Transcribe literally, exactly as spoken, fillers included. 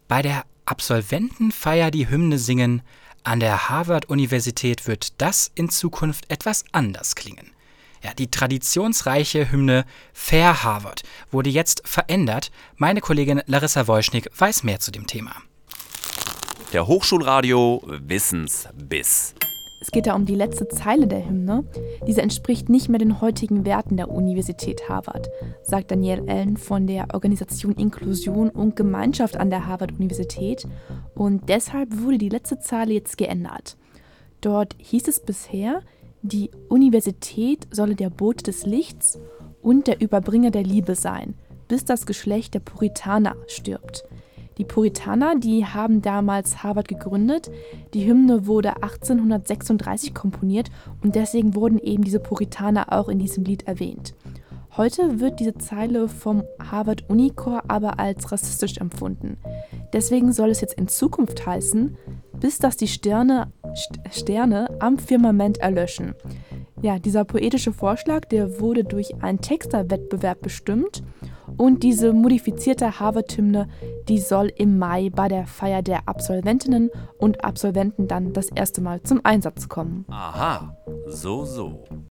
Bei der Absolventenfeier die Hymne singen, an der Harvard-Universität wird das in Zukunft etwas anders klingen. Ja, die traditionsreiche Hymne Fair Harvard wurde jetzt verändert. Meine Kollegin Larissa Wojschnick weiß mehr zu dem Thema. Der Hochschulradio Wissensbiss. Es geht da um die letzte Zeile der Hymne. Diese entspricht nicht mehr den heutigen Werten der Universität Harvard, sagt Danielle Allen von der Organisation Inklusion und Gemeinschaft an der Harvard-Universität. Und deshalb wurde die letzte Zeile jetzt geändert. Dort hieß es bisher, die Universität solle der Bote des Lichts und der Überbringer der Liebe sein, bis das Geschlecht der Puritaner stirbt. Die Puritaner, die haben damals Harvard gegründet. Die Hymne wurde achtzehnhundertsechsunddreißig komponiert und deswegen wurden eben diese Puritaner auch in diesem Lied erwähnt. Heute wird diese Zeile vom Harvard Unichor aber als rassistisch empfunden. Deswegen soll es jetzt in Zukunft heißen, bis dass die Sterne, Sterne am Firmament erlöschen. Ja, dieser poetische Vorschlag, der wurde durch einen Texterwettbewerb bestimmt. Und diese modifizierte Harvard-Hymne, die soll im Mai bei der Feier der Absolventinnen und Absolventen dann das erste Mal zum Einsatz kommen. Aha, so, so.